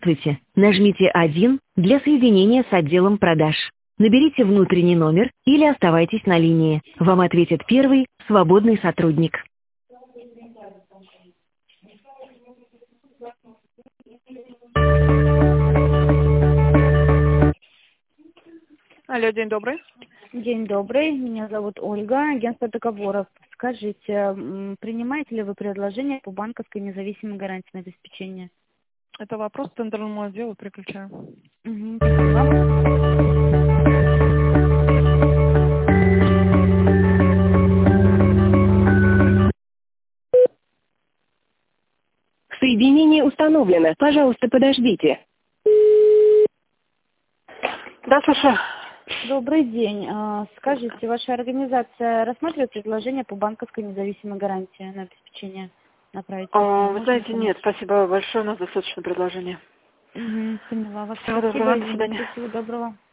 Здравствуйте. Нажмите 1 для соединения с отделом продаж. Наберите внутренний номер или оставайтесь на линии. Вам ответит первый свободный сотрудник. Алло, день добрый. День добрый, меня зовут Ольга, агентство договоров. Скажите, принимаете ли вы предложения по банковской независимой гарантии на обеспечение? Это вопрос к тендерному отделу, переключаю. Спасибо. Соединение установлено. Пожалуйста, подождите. Да, слушаю. Добрый день. Скажите, ваша организация рассматривает предложение по банковской независимой гарантии на обеспечение направить? Вы знаете, нет, спасибо большое, у нас достаточно предложений. Поняла вас. Всего доброго, до Спасибо, свидания. всего доброго.